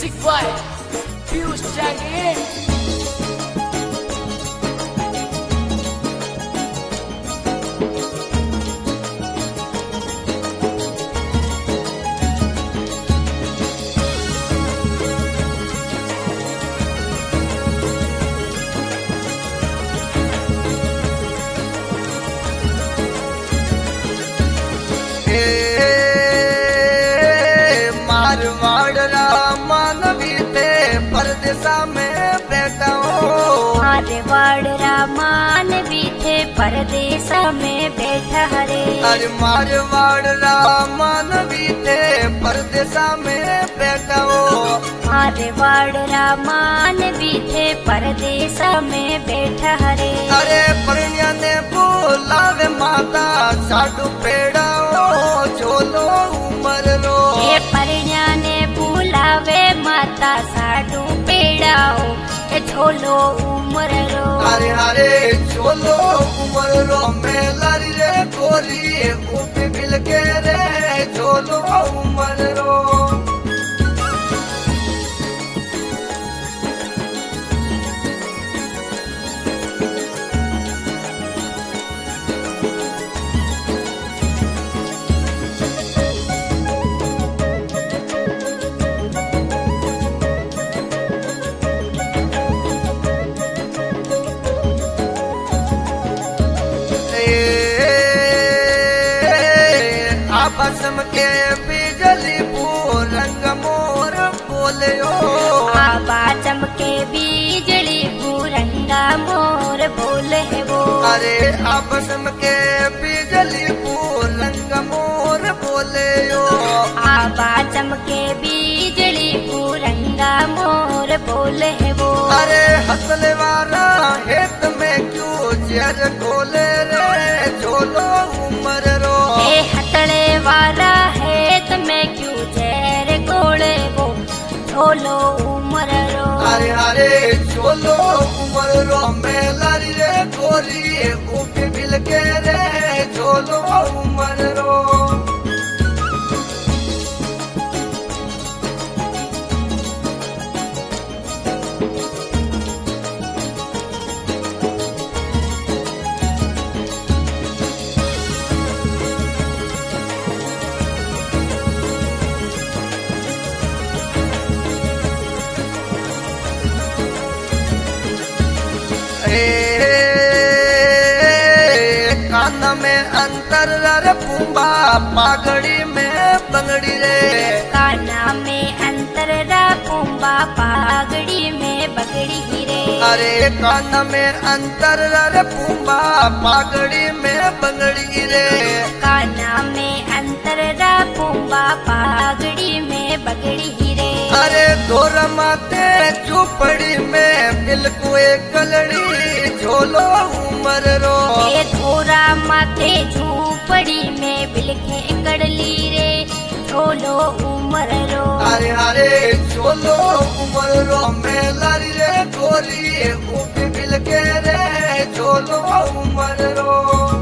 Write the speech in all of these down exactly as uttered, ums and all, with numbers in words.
Music by Pius Jagin. परदेसा में बैठा हूँ मारवाड़ रामान भी थे परदेसा में बैठा हरे। अरे मारवाड़ रामान भी थे परदेसा में बैठा हूँ मारवाड़ रामान भी थे परदेसा में बैठा हरे। अरे परिया ने बोलावे माता साडू पेड़ा हो झोलो उमर रो। ये परिया ने बुलावे माता साडू पेड़ाओ ए झोलो उमर रो। अरे अरे झोलो उमर रो मेलारी रे गोरी ऊपी बिल के रे झोलो उमर रो। बसम के बिजली रंग मोर बोले आबा चमके बिजली भूरंगा मोर बोले वो। अरे आबसम के बिजली रंग मोर बोले आबा चमके बिजली भूरंगा मोर बोले वो। अरे हंसले वाला हेत में क्यों जर खोले रे झोलो उमर रो। हतड़े वाला है तुम्हें क्यों जहर गोले वो झोलो उमर रो। अरे अरे झोलो उमर रो मेलारी रे गोरी ऊपी बिल के रे झोलो उमर रो। कान में अंतर रे पुंबा पागड़ी में बंगड़ी रे। काना में अंतर रा पुंबा पागड़ी में बगड़ी रे। अरे कान में अंतर रे पुंबा पागड़ी में बंगड़ी रे। काना में अंतर रा पुंबा पागड़ी में बगड़ी रे। अरे धोर माते झोपड़ी में बिल्कुल एक गलड़ी झोलो उमर रो। ये धोरा माथे झूपड़ी में बिलखे कड़ली रे झोलो उमर रो। अरे अरे झोलो उमर रो मेलारी रे गोरी ऊपी बिल के रे झोलो उमर रो।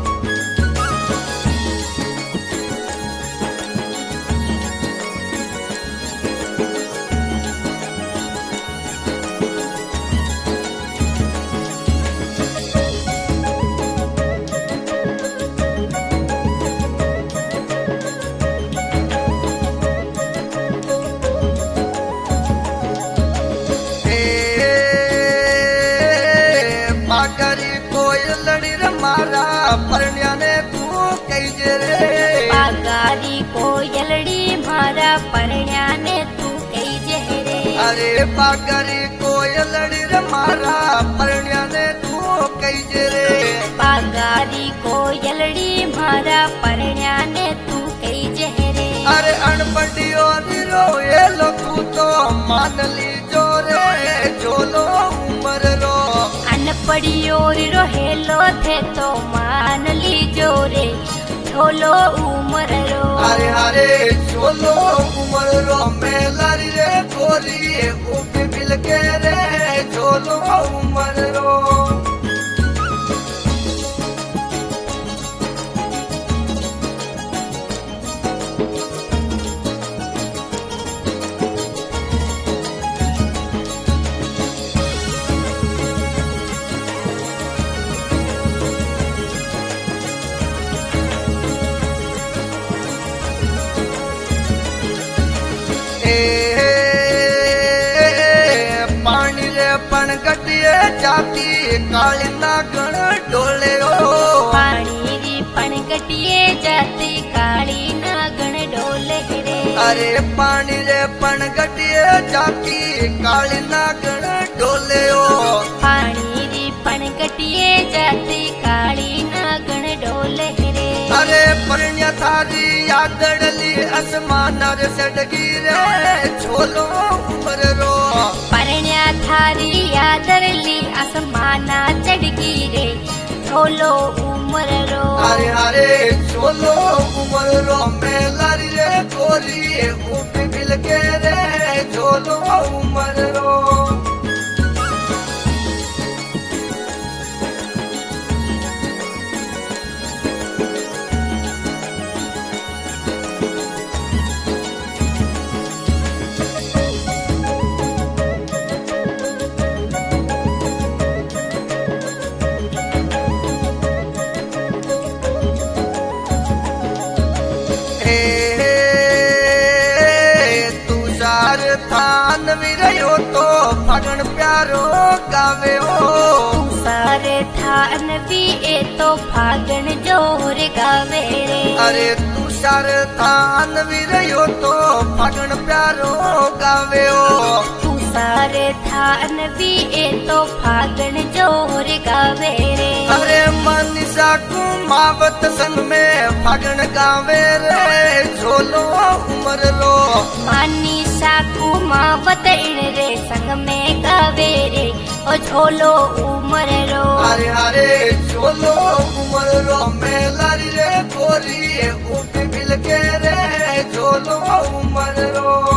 पागरी कोयलड़ी रे मारा परण्या ने तू कही जे रे। पागारी कोयलड़ी मारा परण्या ने तू कही जे रे। अरे पागरी कोयलड़ी रे मारा परण्या ने तू कही जे रे। पागारी कोयलड़ी मारा परण्या ने तू कही जे रे। अरे अनपढ़ियो रो ये लो तू तो मान ली जो रे झोलो उमर रो। अनपढ़ियो रो हेलो थे तो मान लीजो रे झोलो उमर रो। अरे अरे झोलो उमर रो मेलारी रे गोरी ऊपी बिल के रे झोलो उमर रो। पानी रे पण गटिए जाती काली नागण डोले ओ पानी री पण गटिए जाती काली नागण डोले रे अरे पानी रे पण गटिए जाती काली नागण डोले ओ पानी री पण गटिए जाती काली नागण डोले रे अरे परण्या थारी यादड़ली आसमान रे सडगी रे झोलो उमर रो परण्या थारी यादरली आसमाना चढ़गी रे झोलो उमर रो अरे अरे झोलो उमर रो मेलारी रे गोरी उठ बिल के रे झोलो उमर रो थान विरयो तो फागण प्यारो गावे हो सारे थान भी ए तो फागण जोर गावे रे अरे तू सारे थान विरयो तो फागण प्यारो गावे हो तू सारे थान भी ए तो फागण जोर गावे रे अरे मनीषा कुमावत संग में फागण गावे रे झोलो उमर रो मनीषा कुमावत इन रे संग में गावे रे ओ झोलो उमर रो अरे अरे झोलो उमर रो मेलारी रे गोरी उठ बिल के रे झोलो उमर रो